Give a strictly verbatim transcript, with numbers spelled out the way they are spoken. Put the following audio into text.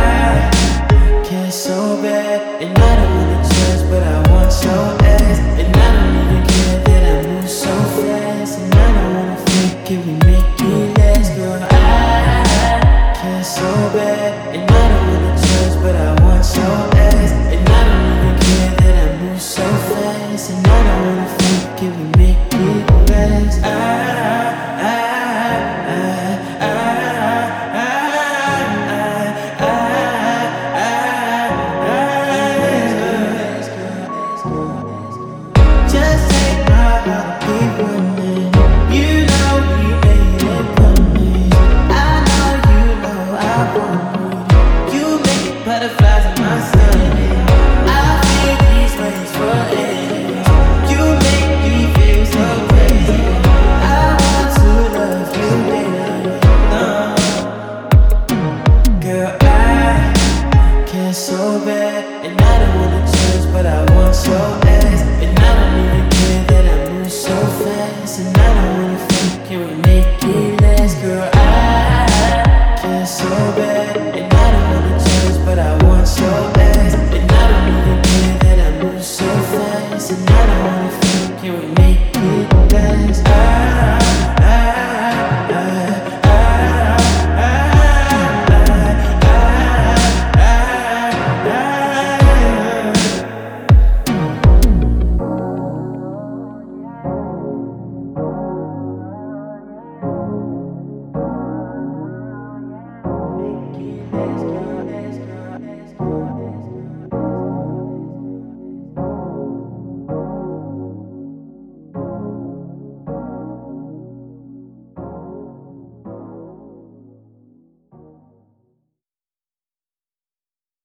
care so bad, and I don't wanna judge, but I want your ass. And I don't even care that I move so fast, and I don't wanna fake it, we make it last. Girl, I care so bad, and I don't wanna judge, but I want your ass. And I don't even care that I move so fast, and I don't wanna fake it, we make it last. I, I just take my heart, keep running. You know you made it coming. I know you know I want you. You make butterflies in my stomach. I feel these ways for ages. You make me feel so crazy. I want to love you, baby. No. Girl, I care so bad, and I don't wanna judge, but I want your ass. And I don't even care that I move so fast, and I